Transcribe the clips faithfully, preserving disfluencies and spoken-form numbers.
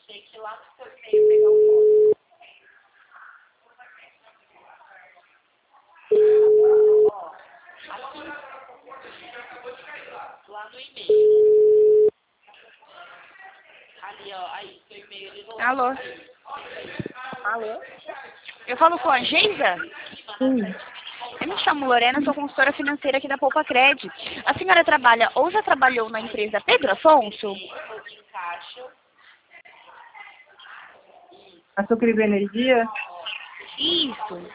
Tem que ir lá no seu e-mail pegar o código. Ó, aqui. Lá no e-mail. Ali, ó. Aí, seu e-mail. Ele não... Alô? Alô? Eu falo com a Geisa? Sim. Eu me chamo Lorena, sou consultora financeira aqui da Poupa Cred. A senhora trabalha ou já trabalhou na empresa Pedro Afonso? Açúcar e energia? Isso.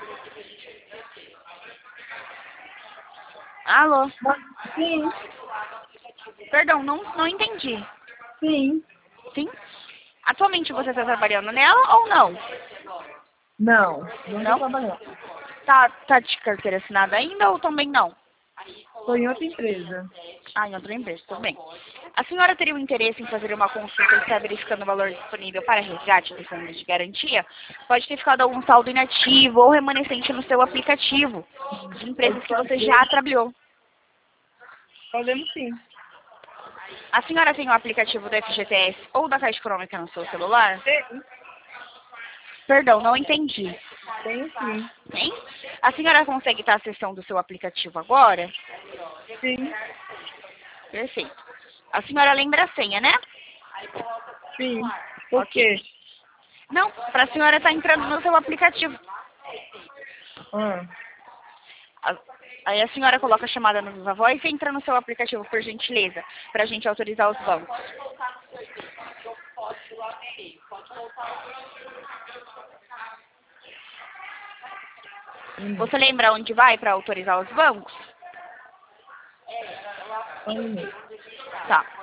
Alô? Sim. Perdão, não, não entendi. Sim. Sim? Atualmente você está trabalhando nela ou não? Não. Não Não? estou trabalhando. Tá, tá de carteira assinada ainda ou também não? Estou em outra empresa. Ah, em outra empresa, tudo bem. A senhora teria o interesse em fazer uma consulta e estar verificando o valor disponível para resgate do fundo de garantia? Pode ter ficado algum saldo inativo ou remanescente no seu aplicativo de empresas que você já trabalhou. Podemos sim. A senhora tem o aplicativo do F G T S ou da Caixa Econômica no seu celular? Sim. Perdão, não entendi. Tenho sim. Tem? A senhora consegue estar acessando o seu aplicativo agora? Sim. Perfeito. A senhora lembra a senha, né? Sim. Por quê? Não, para a senhora estar entrando no seu aplicativo. Ah. A- Aí a senhora coloca a chamada no Viva Voz e entra no seu aplicativo, por gentileza, para a gente autorizar os bancos. Hum. Você lembra onde vai para autorizar os bancos? Um minuto. Tá.